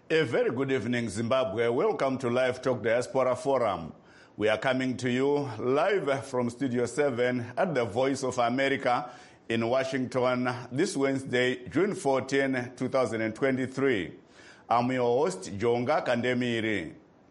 A very good evening, Zimbabwe. Welcome to Live Talk Diaspora Forum. We are coming to you live from Studio 7 at the Voice of America in Washington this Wednesday, June 14, 2023. I'm your host, Jonga Kandemiri.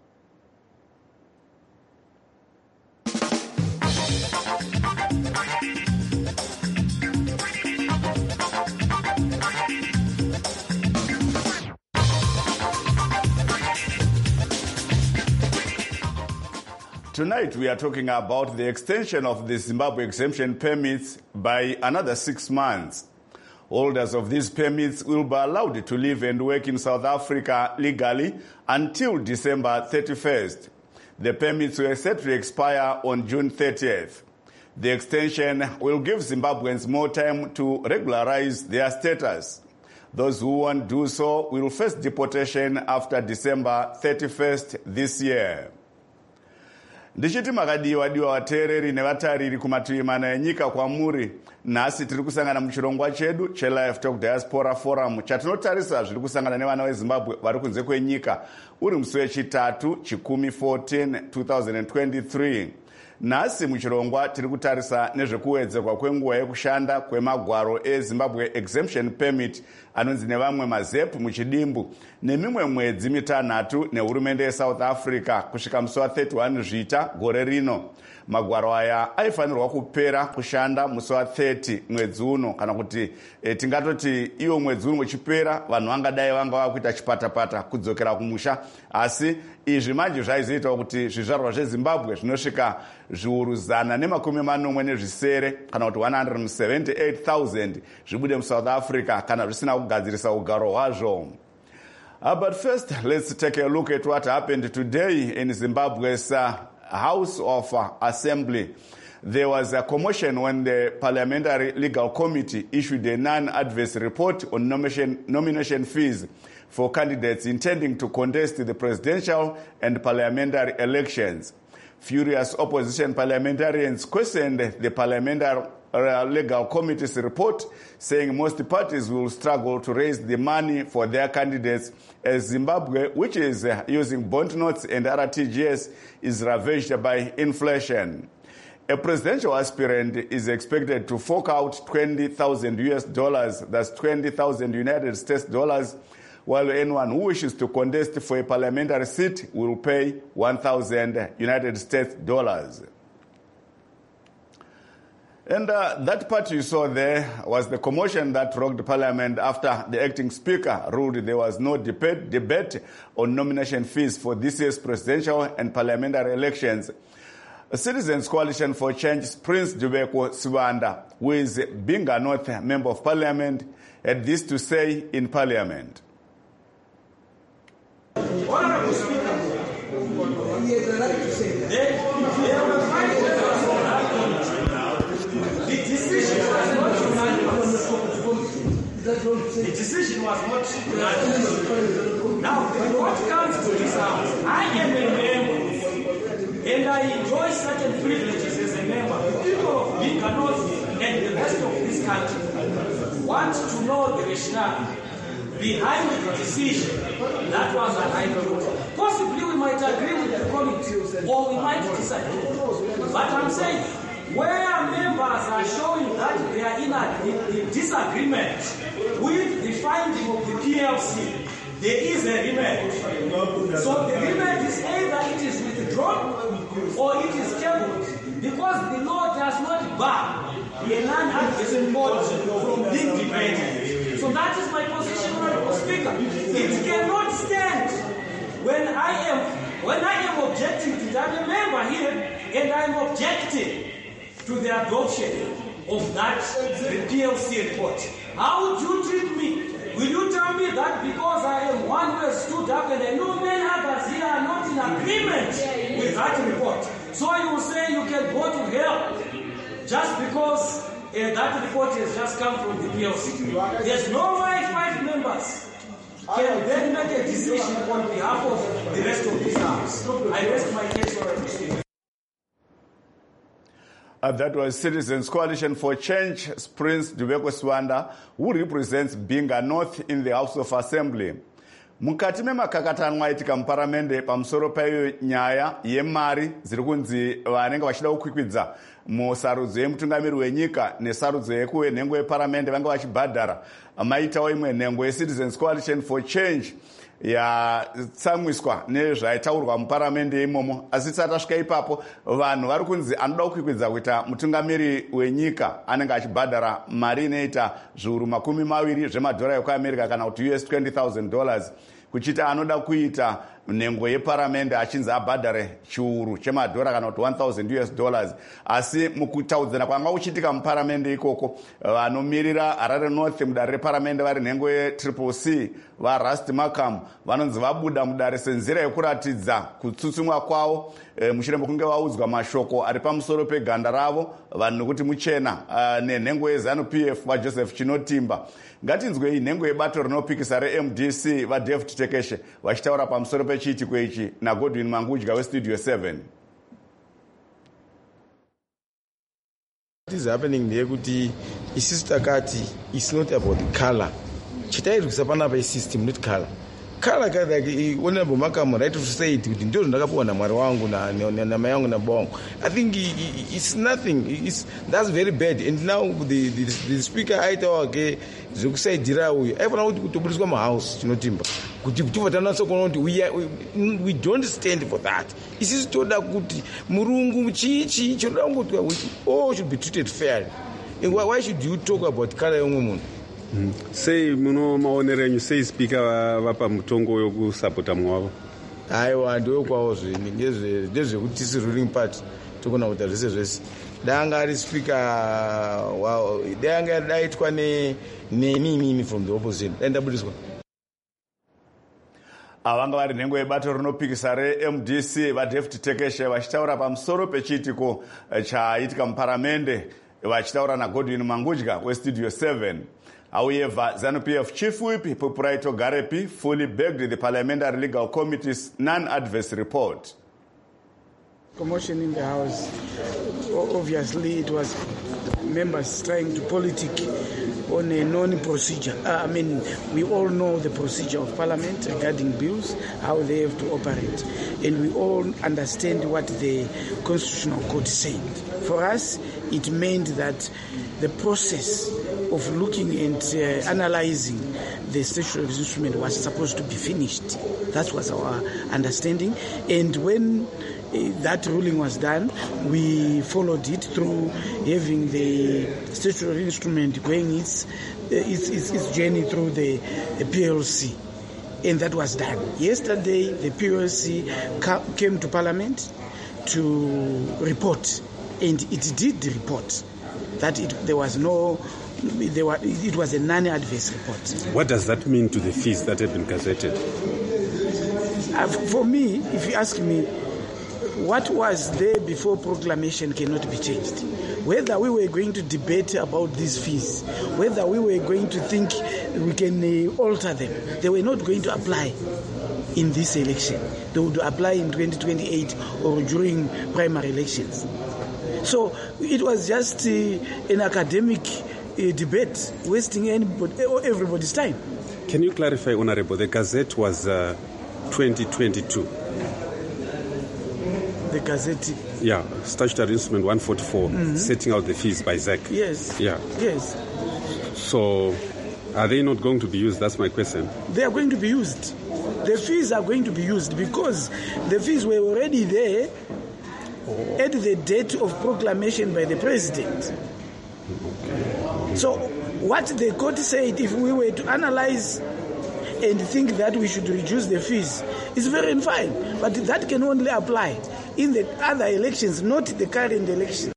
Tonight we are talking about the extension of the Zimbabwe exemption permits by another 6 months. Holders of these permits will be allowed to live and work in South Africa legally until December 31st. The permits were set to expire on June 30th. The extension will give Zimbabweans more time to regularize their status. Those who won't do so will face deportation after December 31st this year. Ndichiti makadiwa vateereri nevatariri kumativi mana enyika kwamuri, nhasi tiri kusangana muchirongwa chedu cheLive Talk Diaspora Forum chatinotarisa zviri kusangana nevana veZimbabwe vari kunze kwenyika uri musi wechitatu chikumi 14 2023. Nhasi muchirongwa tiri kutarisa nezvekuwedzerwa kwenguva yekushanda kwemagwaro eZimbabwe Exemption Permit anonzi nevamwe mazep muchidimbu nemimwe mwedzi mitanhatu nehurumende yeSouth Africa kusvika musi wa31 Zvita gore rino. Magwaro aya aifanirwa kupera kushanda musi wa30 mwedzi uno, kana kuti tingatoti iwo mwedzi uno uchipera vanhu vangadai vanga vakuita chipatapata kudzokera kumusha, asi izvi manje zvaizoitawo kuti zvizvarwa zveZimbabwe zvinosvika zviuru 140 kana kuti 178,000 zvibude muSouth Africa kana zvisina kugadzirisa ugaro hwazvo. But first, let's take a look at what happened today in Zimbabwe's House of Assembly. There was a commotion when the Parliamentary Legal Committee issued a non-adverse report on nomination fees for candidates intending to contest the presidential and parliamentary elections. Furious opposition parliamentarians questioned the Parliamentary Legal Committee's report, saying most parties will struggle to raise the money for their candidates as Zimbabwe, which is using bond notes and RTGS, is ravaged by inflation. A presidential aspirant is expected to fork out $20,000, that's 20,000 United States dollars, while anyone who wishes to contest for a parliamentary seat will pay 1,000 United States dollars. And that part you saw there was the commotion that rocked Parliament after the acting speaker ruled there was no debate on nomination fees for this year's presidential and parliamentary elections. A Citizens Coalition for Change Prince Dubeko Sibanda, who is Binga North Member of Parliament, had this to say in Parliament. Honorable Speaker, he has a right to say that. There were 5 members of that committee. The decision was not unanimous. The decision was not unanimous. Now, when what comes to this house, I am a member, and I enjoy certain privileges as a member. The people of Binga North and the rest of this country want to know the rationale behind the decision that was arrived. Possibly we might agree with the committee or we might disagree. But I'm saying, where members are showing that they are in disagreement with the finding of the PLC, there is a remand. So the remand is either it is withdrawn or it is tabled, because the law does not bar a non-adverse report from being debated. So that is my position, Honorable Speaker. It cannot stand when I am objecting to that. I'm a member here, and I am objecting to the adoption of that PLC report. How would you treat me? Will you tell me that because I am one who has stood up and I know many others here are not in agreement with that report? So you will say you can go to hell just because that report has just come from the PLC. There's no way 5 members can then make a decision on behalf of the rest of this House. I rest my case, Honorable Speaker. That was Citizens Coalition for Change, Prince Dubeko Sibanda, who represents Binga North in the House of Assembly. Mukati memakakatanwa aitika muparamende pamusoro paiyo nyaya yemari dziri kunzi vanenge vachida kukwikwidza musarudzo yemutungamiri wenyika nesarudzo yenhengo yeparamende vanga vachibhadhara, maitawo imwe nhengo yeCitizens Coalition for Change yatsamwiswa nezvaitaurwa muparamende imomo. Asi tisati tasvika ipapo, vanhu vari kunzi anoda kukwikwidza kuita mutungamiri wenyika anenge achibhadhara mari inoita zviuru $20 zvemadhora ekuamerica kana kuti $20,000, kuchita anoda kuita nhengo yeparamende achinzi abhadhare chiuru chemadhora kana kuti $1,000. Asi mukutaudzana kwanga kuchitika muparamende ikoko, vanomirira Harare North mudare reparamende vari nhengo yeCCC vaRust Markham vanonzi vabuda mudare senzira yekuratidza kutsutsumwa kwavo mushure mekunge vaudzwa mashoko ari pamusoro peganda ravo vanhu nokuti muchena nenhengo yeZANU-PF vaJoseph Chinotimba. Ngatinzwei nhengo yebato rinopikisa reMDC vaDavid Tekeshe vachitaura pamusoro pechiitiko ichi naGodwin Mangudya weStudio 7. What is happening there kuti isusu takati it's not about the color. Chitairi kusapana system not color. Color like honorable Markham right to say it kuti ndio ndakapuwa na mwari wangu na mai yangu na bongo. I think it's nothing. That's very bad. And now the speaker aitawa ke zokusaidira uyu aifana kuti kutoburiswa mahouse Chinotimba kuti kuvatana sokona kuti we don't stand for that. Isusu toda kuti murungu chichi choda kuti all should be treated fairly. And why should you talk about color yomwe munhu? Sei muno maonero enyu sei speaker vapa mutongo yokusapota mwavo? Aiwa ndiwo kwawo zvini ngezvekuti tisi ruling party tokona kuita zvese danga ari speaker wow danga daitwa nemimi from the opposition ndabudiswa avanga vari nhengo yebato rinopikisa reMDC vaDavid Tekeshe vachitaura pamusoro pechiitiko chaitika muparamende vachitaura naGodwin Mangudya weStudio 7. However, ZANU-PF Chief Whip Popuraito Garepi fully begged the Parliamentary Legal Committee's non-adverse report. Commotion in the House. Obviously, it was members trying to politic on a non-procedure. We all know the procedure of Parliament regarding bills, how they have to operate. And we all understand what the Constitutional Court said. For us, it meant that the process of looking and analyzing the statutory instrument was supposed to be finished. That was our understanding. And when that ruling was done, we followed it through having the statutory instrument going its journey through the PLC. And that was done. Yesterday, the PLC came to Parliament to report, and it did report that it was a non-adverse report. What does that mean to the fees that have been gazetted? For me, if you ask me, what was there before proclamation cannot be changed. Whether we were going to debate about these fees, whether we were going to think we can alter them, they were not going to apply in this election. They would apply in 2028 or during primary elections. So it was just an academic debate, wasting everybody's time. Can you clarify, Honorable, the Gazette was 2022? The Gazette? Yeah, Statutory Instrument 144, setting out the fees by ZEC. Yes. Yeah. Yes. So are they not going to be used? That's my question. They are going to be used. The fees are going to be used because the fees were already there at the date of proclamation by the president. So what the court said, if we were to analyze and think that we should reduce the fees, is very fine. But that can only apply in the other elections, not the current election.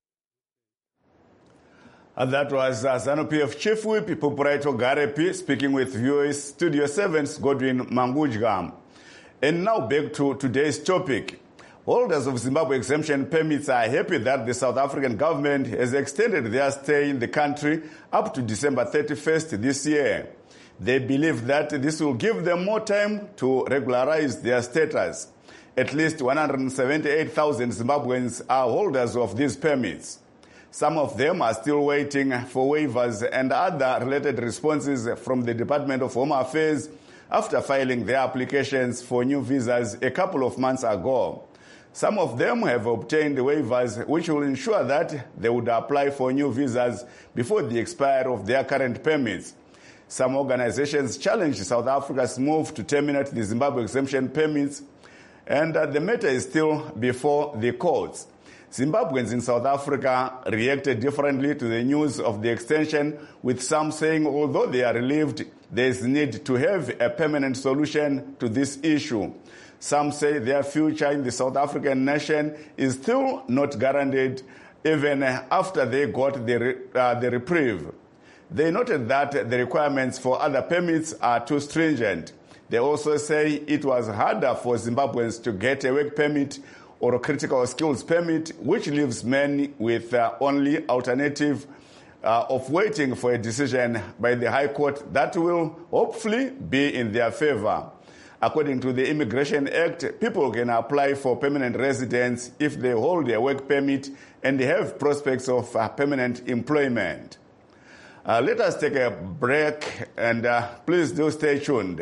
And that was ZANU-PF Chief Whip Popuraito Garepi speaking with viewers Studio 7's Godwin Mangudya. And now back to today's topic. Holders of Zimbabwe exemption permits are happy that the South African government has extended their stay in the country up to December 31st this year. They believe that this will give them more time to regularize their status. At least 178,000 Zimbabweans are holders of these permits. Some of them are still waiting for waivers and other related responses from the Department of Home Affairs, after filing their applications for new visas a couple of months ago. Some of them have obtained waivers which will ensure that they would apply for new visas before the expiry of their current permits. Some organizations challenged South Africa's move to terminate the Zimbabwe exemption permits, and the matter is still before the courts. Zimbabweans in South Africa reacted differently to the news of the extension, with some saying although they are relieved, there is need to have a permanent solution to this issue. Some say their future in the South African nation is still not guaranteed even after they got the reprieve. They noted that the requirements for other permits are too stringent. They also say it was harder for Zimbabweans to get a work permit or a critical skills permit, which leaves many with only alternative of waiting for a decision by the High Court that will hopefully be in their favor. According to the Immigration Act, people can apply for permanent residence if they hold a work permit and they have prospects of permanent employment. Let us take a break, and please do stay tuned.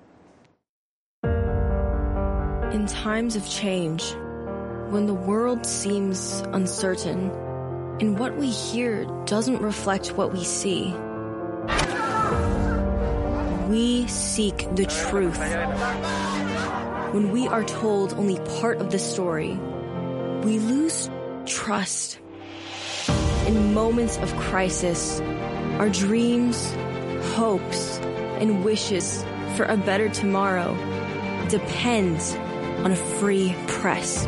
In times of change, when the world seems uncertain and what we hear doesn't reflect what we see, we seek the truth. When we are told only part of the story, we lose trust. In moments of crisis, our dreams, hopes, and wishes for a better tomorrow depends on a free press.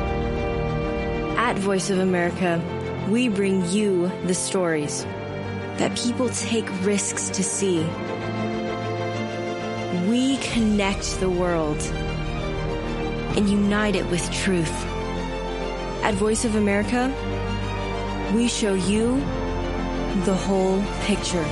At Voice of America, we bring you the stories that people take risks to see. We connect the world and unite it with truth. At Voice of America, we show you the whole picture.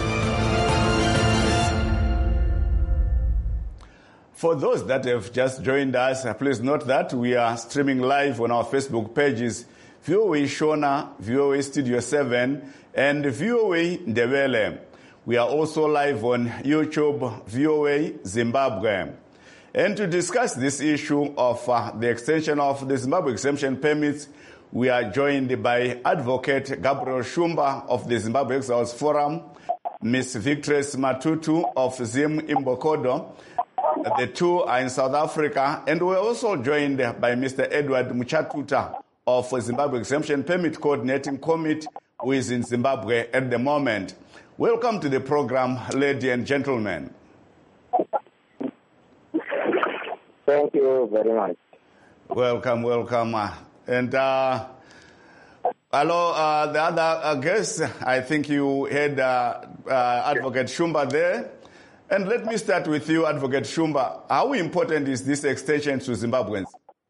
For those that have just joined us, please note that we are streaming live on our Facebook pages, VOA Shona, VOA Studio 7, and VOA Ndebele. We are also live on YouTube, VOA Zimbabwe. And to discuss this issue of the extension of the Zimbabwe exemption permits, we are joined by Advocate Gabriel Shumba of the Zimbabwe Exiles Forum, Ms. Victress Matutu of Zim Imbokodo. The two are in South Africa, and we're also joined by Mr. Edward Muchatuta of Zimbabwe Exemption Permit Coordinating Committee, who is in Zimbabwe at the moment. Welcome to the program, ladies and gentlemen. Thank you very much. Welcome. And hello, the other guest, I think you had Advocate Shumba there. And let me start with you, Advocate Shumba. How important is this extension to Zimbabweans?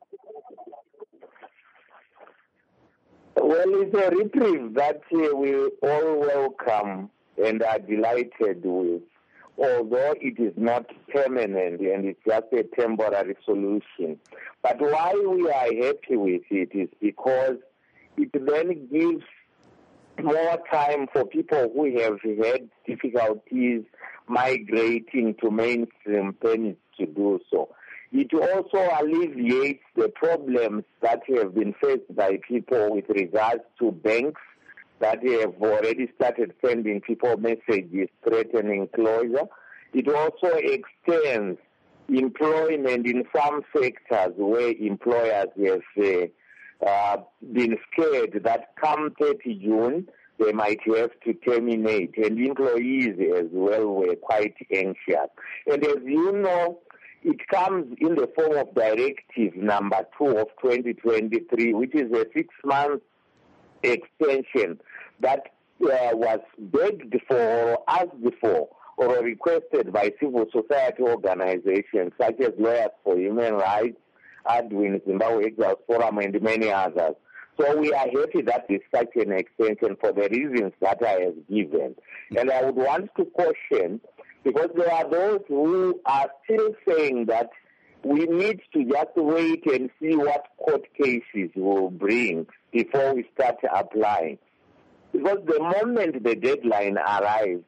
Well, it's a reprieve that we all welcome and are delighted with, although it is not permanent and it's just a temporary solution. But why we are happy with it is because it then gives more time for people who have had difficulties migrating to mainstream permits to do so. It also alleviates the problems that have been faced by people with regards to banks that have already started sending people messages threatening closure. It also extends employment in some sectors where employers have been scared that come 30 June, they might have to terminate, and employees as well were quite anxious. And as you know, it comes in the form of Directive number 2 of 2023, which is a 6-month extension that was begged for or asked for or requested by civil society organizations such as Lawyers for Human Rights, ADWIN, Zimbabwe Exiles Forum, and many others. So we are happy that it's such an extension for the reasons that I have given. And I would want to caution, because there are those who are still saying that we need to just wait and see what court cases will bring before we start applying. Because the moment the deadline arrives,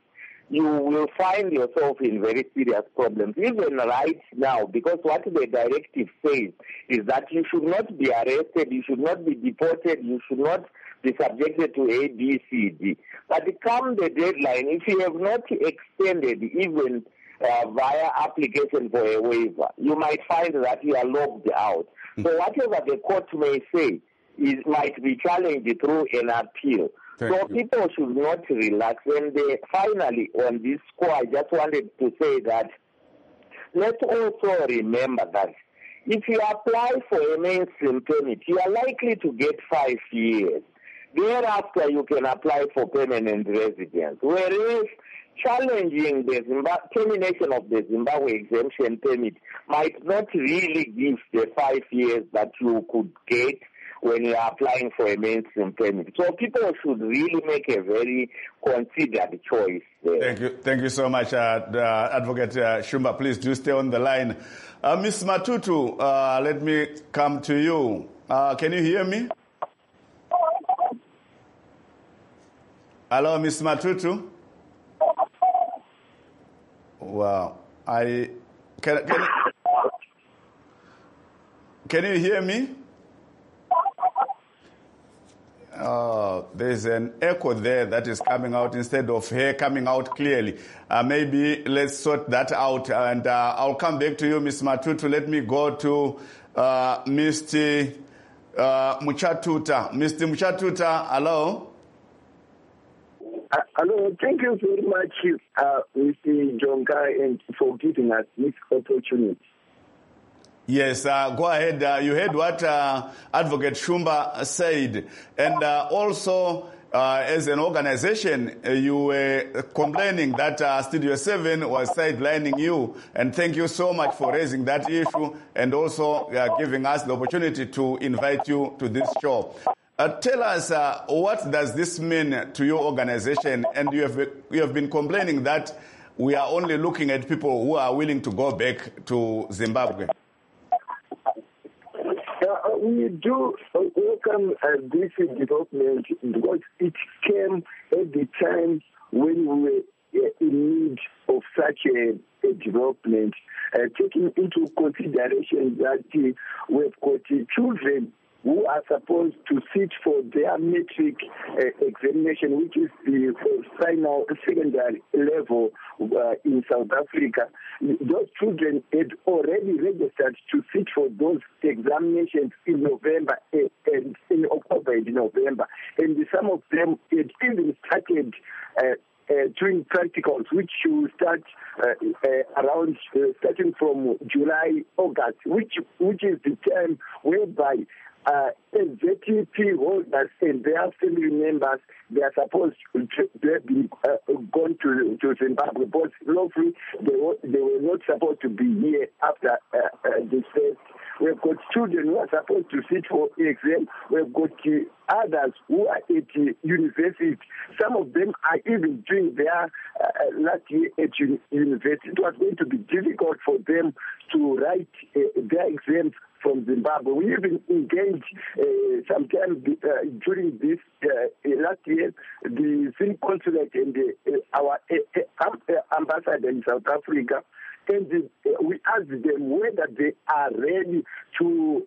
you will find yourself in very serious problems, even right now, because what the directive says is that you should not be arrested, you should not be deported, you should not be subjected to A, B, C, D. But come the deadline, if you have not extended even via application for a waiver, you might find that you are locked out. So whatever the court may say might be challenged through an appeal. So people should not relax. And finally, on this score, I just wanted to say that let's also remember that if you apply for a mainstream permit, you are likely to get 5 years. Thereafter, you can apply for permanent residence. Whereas challenging the termination of the Zimbabwe exemption permit might not really give the 5 years that you could get when you are applying for a mainstream permit. So people should really make a very considered choice there. Thank you so much, Advocate Shumba. Please do stay on the line. Ms. Matutu, let me come to you. Can you hear me? Hello, Ms. Matutu? Wow. Can you hear me? There's an echo there that is coming out instead of her coming out clearly. Maybe let's sort that out, and I'll come back to you, Ms. Matutu. Let me go to Mr. Muchatuta. Mr. Muchatuta, hello? Hello, thank you very much, Mr. Jonga, and for giving us this opportunity. Yes, go ahead. You heard what Advocate Shumba said. And also, as an organization, you were complaining that Studio 7 was sidelining you. And thank you so much for raising that issue and also giving us the opportunity to invite you to this show. Tell us, what does this mean to your organization? And you have been complaining that we are only looking at people who are willing to go back to Zimbabwe. We do welcome this development because it came at the time when we were in need of such a development, taking into consideration that we've got children who are supposed to sit for their matric examination, which is the final secondary level in South Africa. Those children had already registered to sit for those examinations in November and in October and November. And some of them had even started doing practicals, which will start around starting from July, August, which is the time whereby ZTP holders and their family members, they are supposed to have been gone to Zimbabwe, but lawfully they were not supposed to be here after the first. We've got children who are supposed to sit for exam. We've got others who are at university. Some of them are even doing their last year at university. It was going to be difficult for them to write their exams from Zimbabwe. We even engaged sometime during this last year, the Zim consulate and our ambassador in South Africa, and we asked them whether they are ready to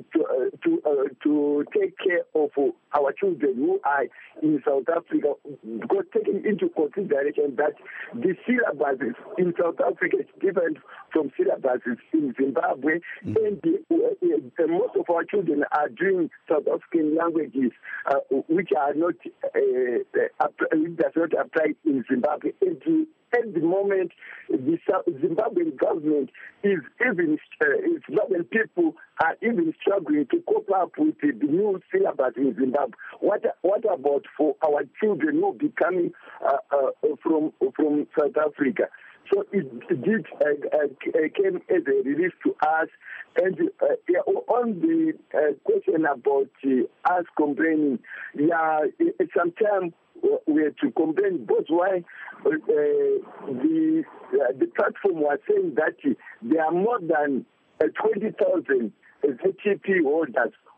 take care of our children who are in South Africa, because taking into consideration that the syllabuses in South Africa is different from syllabuses in Zimbabwe, and most of our children are doing South African languages, which are not which does not apply in Zimbabwe. And at the moment, the Zimbabwean government is even, Zimbabwean people are even struggling to cope up with the new syllabus in Zimbabwe. What about for our children who are coming from South Africa? So it did came as a relief to us. And on the question about us complaining, sometimes we had to complain, but why the platform was saying that there are more than 20,000 ZTP holders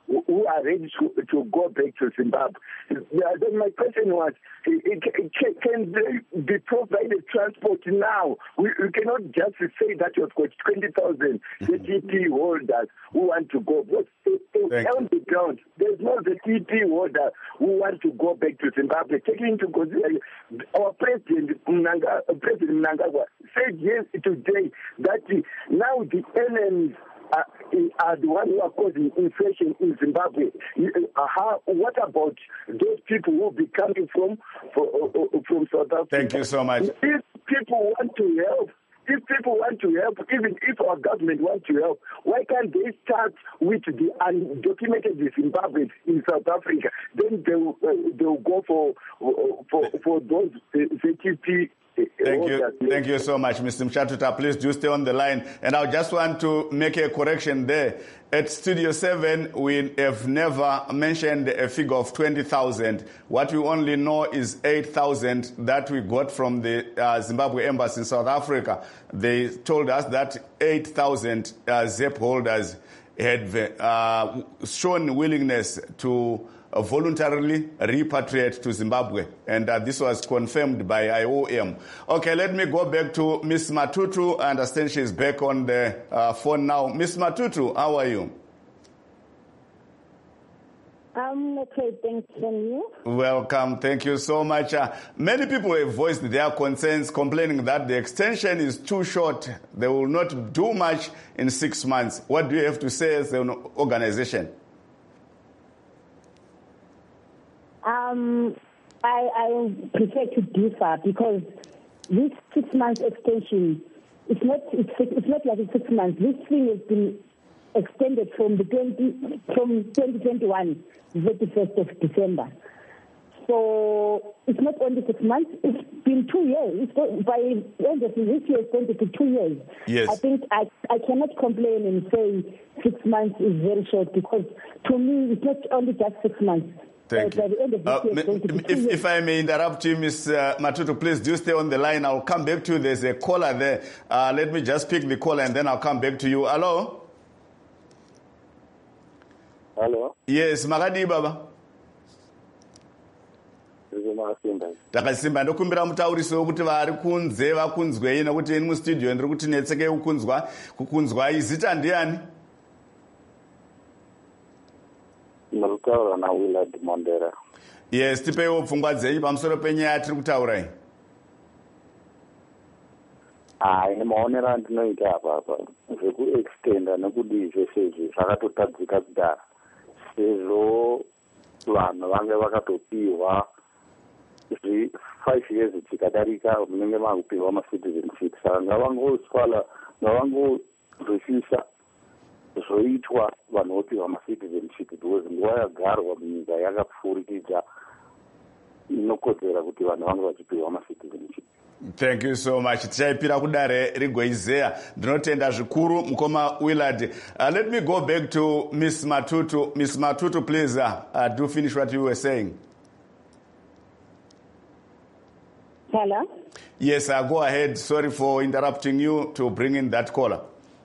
who are ready to go back to Zimbabwe. Then my question was, can they be provided transport now? We cannot just say that you've got 20,000 ZTP holders who want to go. But on the ground, there's no ZTP holder who want to go back to Zimbabwe. Taking into consideration, our President Mnangagwa said yes today that now the enemies are the ones who are causing inflation in Zimbabwe. What about those people who will be coming from South Africa? Thank you so much. If people want to help, even if our government wants to help, why can't they start with the undocumented Zimbabweans in South Africa? Then they'll go for those ZTP. Thank you so much, Mr. Mshatuta. Please do stay on the line. And I just want to make a correction there. At Studio 7, we have never mentioned a figure of 20,000. What we only know is 8,000 that we got from the Zimbabwe Embassy in South Africa. They told us that 8,000 ZEP holders had shown willingness to voluntarily repatriate to Zimbabwe, and this was confirmed by IOM. Okay, let me go back to Ms. Matutu. I understand she's back on the phone now. Ms. Matutu, how are you? I'm okay, thanks, and you? Welcome, thank you so much. Many people have voiced their concerns, complaining that the extension is too short. They will not do much in 6 months. What do you have to say as an organization? I prefer to differ because this 6 months extension, it's not like it's 6 months. This thing has been extended from 2021, 31st of December. So it's not only 6 months, it's been 2 years. By the end of this year, it's going to be 2 years. Yes. I think I cannot complain and say 6 months is very short because to me, it's not only just 6 months. Thank you. If I may interrupt you, Ms. Matutu, please do stay on the line. I'll come back to you. There's a caller there. Let me just pick the caller and then I'll come back to you. Hello? Hello? Yes, Makadi Baba. Takasimba ndokumbira mutaurisi wekuti vari kunze vakunzwei nekuti ini mustudio ndiri kuti netseke kukunzwa izita ndiani? Murutaura na Willard Mondera. Yes, tipeiwo pfungwa dzei pamusoro penyaya tiri kutaura. Ine maonero andinoita apa zvekuextenda nekudii zvese izvi zvakatotadzika kudhara sezvo vanhu vange vakatopiwa 5 years chikadarika munenge makupiwa macitizenship saka ngavangozwisisa zvoitwa vanhu vopiwa macitizenship because nguva yagarwa munyika yakapfurikidza inokodzera kuti vanhu vange vachipiwa macitizenship. Thank you so much. Tichaipira kudare rigoizeya. Ndinotenda zvikuru mukoma Willard. Let me go back to Ms. Matutu. Ms. Matutu, please do finish what you were saying. Hello? Yes, go ahead. Sorry for interrupting you to bring in that caller.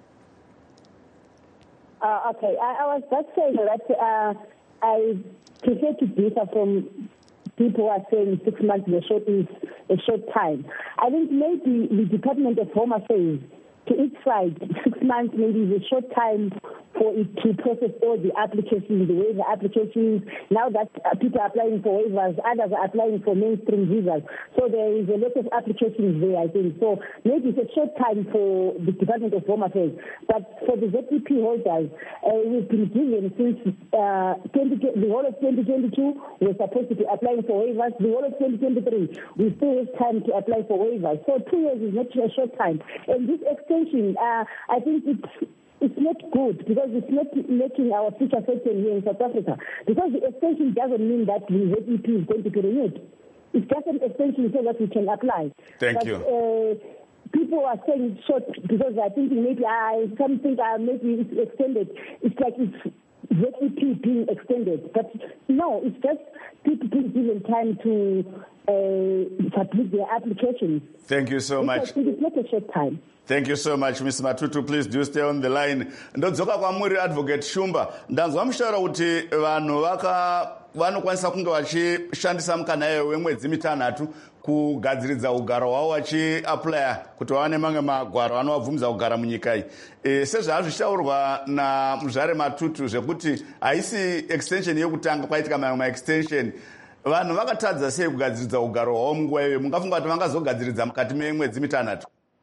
Okay, I was just saying that I prefer to differ from people who are saying 6 months is a short time. I think maybe the Department of Home Affairs, to its side, 6 months maybe is a short time for it to process all the applications, the waiver applications. Now that people are applying for waivers, others are applying for mainstream visas. So there is a lot of applications there, I think. So maybe it's a short time for the Department of Home Affairs. But for the ZTP holders, we've been given since the whole of 2022, we're supposed to be applying for waivers. The whole of 2023, we still have time to apply for waivers. So 2 years is not a short time. And this extension, I think it's not good because it's not making our future certain here in South Africa. Because the extension doesn't mean that the ZEP is going to be renewed. It's just an extension so that we can apply. Thank you. People are saying short because they're thinking maybe maybe it's extended. It's like it's ZEP being extended. But no, it's just people being given time to submit their applications. Thank you so much. It's not a short time. Thank you so much, Ms. Matutu. Please do stay on the line. Ndodzoka kwamuri Advocate Shumba. Ndanzwa mushtaura kuti vanhu vanokwanisa kunge vachishandisa mukana wemwedzi mitanhatu kugadziridza ugaro hwavo vachiaplya kuti vawane mamwe magwaro anovabvumidza kugara munyika iyi. Sezvazvichitaurwa namuzvare Matutu zvekuti haisi extension yekutanga kwaitika mamwe maextension, vanhu vakatadza sei kugadziridza ugaro hwavo munguva iyoyo? Mungafunga kuti vangazogadziridza mukati memwedzi mitanhatu?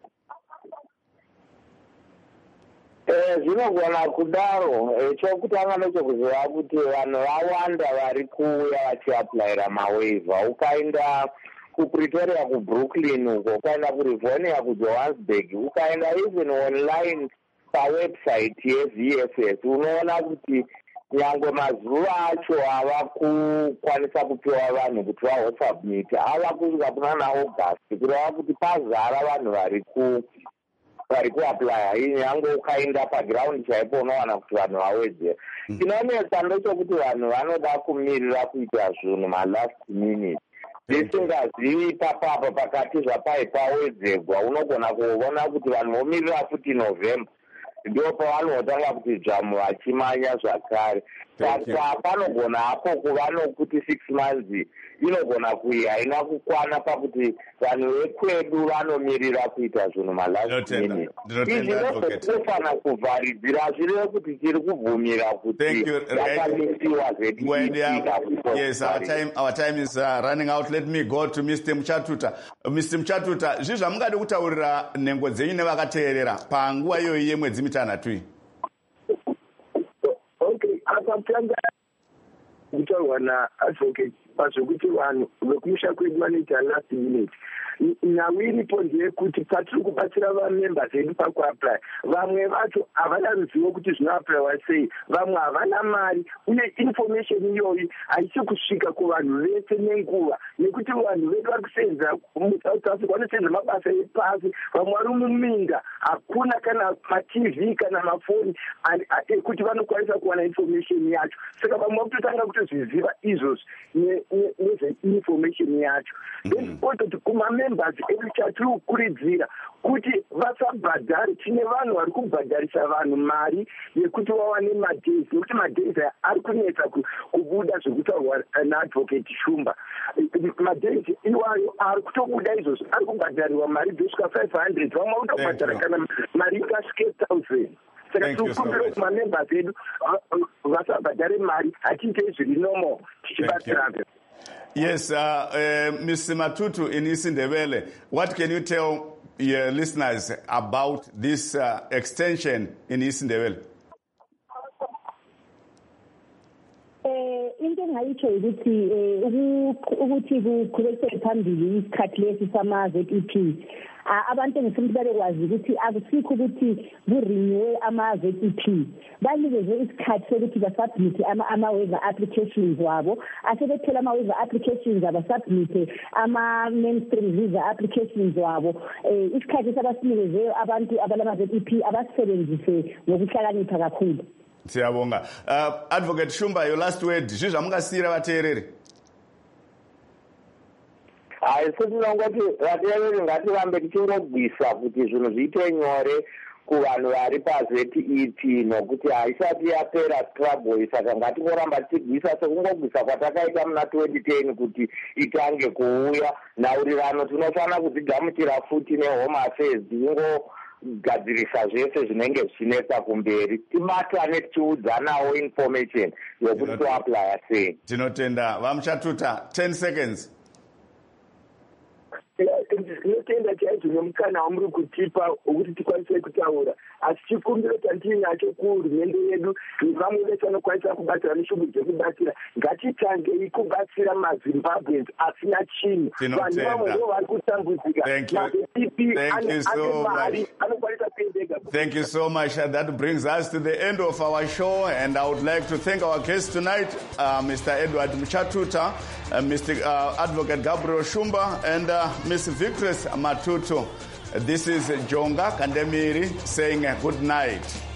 Zvinogona kudaro. Chokutanga nechekuziva kuti vanhu vawanda vari kuuya vachiaplayira mawaiver. Ukaenda kuPretoria, kuBrooklyn uko, ukaenda kuRivonia, kuJohannesburg, ukaenda even online pawebsite yeVFS, unoona kuti nyangwe mazuva acho ava kukwanisa kupiwa vanhu kuti vahosubmit ava kusvika kuna August, kureva kuti pazara vanhu vari kuaplya. Nyange ukaenda paground chaipo unowana kuti vanhu vawedzera. Chinonetsa ndechokuti vanhu vanoda kumirira kuita zvinhu malast minute. Ndisingazivi papapa pakati zvapai pawedzerwa unogona kuona kuti vanhu vomirira futi November. Ndio pavanotanga kuti jamu vachimanya zvakare. Saka panogona hapo kuva nokuti 6 months inogona kuya haina kukwana pakuti vanhu vekwedu vanomiririra kuita zvinhu malast minute. Izvi ndozvotinofanira kuvharidzira zvireve kuti tiri kubvumira kuti yakamisiwa Yes, our time is running out. Let me go to Mr. Muchatuta. Mr. Muchatuta, zvii zvamungade kutaurira nhengo dzenyu nevakateerera panguva iyoyi yemwedzi mitanhatu iyi? Okay, akatanga kutaurwa naadvocate pazvokuti vanhu vekumusha kwedu vanoita last minute. Nhau iripo ndeyekuti patiri kubatsira vamembers vedu pakuaplya, vamwe vacho havana ruzivo kuti zvinoaplayiwa sei, vamwe havana mari, uye information iyoyi haisi kusvika kuvanhu vese nenguva, nekuti vanhu vedu vari kusenza muSouth Africa vanosenza mabasa epasi, vamwe vari muminda, hakuna kana matv kana mafoni ekuti vanokwanisa kuwana information yacho. Saka vamwe vakutotanga kutozviziva izvozvi nezveinformation yacho. Then ototi kumamembers edu chatiri kukurudzira kuti vasabhadhari. Tine vanhu vari kubhadharisa vanhu mari yekuti vawane madays, nekuti madays aya ari kunetsa kubuda zvekutaurwa naadvocate Shumba. Madays iwayo ari kutobuda izvozvo ari kubhadhariwa mari dzosvika 500, vamwe vakutobhadhara kana mari ikasvike 1000. Saka tikukumbira kuti mamembers edu vasabhadhare mari, hatiite zviri normal tichibatsirana. Yes, Mr. Matutu in Isindebele, what can you tell your listeners about this extension in Isindebele? Into engayitsho ukuthi kuqhubekele phambili isikhathi lesi sama-ZEP. Abantu engifuna ukuthi babekwazi ukuthi akusikho ukuthi kurenewe ama-ZEP. Banikezwe isikhathi sokuthi basubmit ama-waiver applications wabo. Asebethela ama-waiver applications abasubmite ama-mainstream visa applications wabo. Isikhathi sabasinikezwe abantu abalama-ZEP abasebenzise ngokuhlakanipha kakhulu. Siyabonga. Advocate Shumba, your last word. Zvii zvamungasiyira vateereri? Setinongoti vateereri ngatirambe tichingogwisa kuti zvinhu zviite nyore kuvanhu vari paZEP nokuti haisati yapera trouble. Saka ngatingoramba tichigwisa sekungogwisa kwatakaita muna 2010 kuti itange kuuya. Nhaurirano tinofanira kudzigamuchira futi neHome Affairs gadzirisa zvese zvinenge zvichinetsa kumberi, tibatane tichiudzanawo information yokuti toaplya sei. Tinotenda. Vamuchatuta, 10 seconds. Tinotenda chaizvo nemukana wamuri kutipa wokuti tikwanise kutaura, asi chikumbiro chandinacho kuhurumende yedu nevamwe vese vanokwanisa kubatsira neshungu dzekubatsira, ngatitangei kubatsira maZimbabweans asina chinhu. Vanhu vamwe ndo vari kutambudzika. Thank you so much. That brings us to the end of our show, and I would like to thank our guests tonight, Mr. Edward Muchatuta, Mr. Advocate Gabriel Shumba, and Ms. Victress Matutu. This is Jonga Kandemiri saying good night.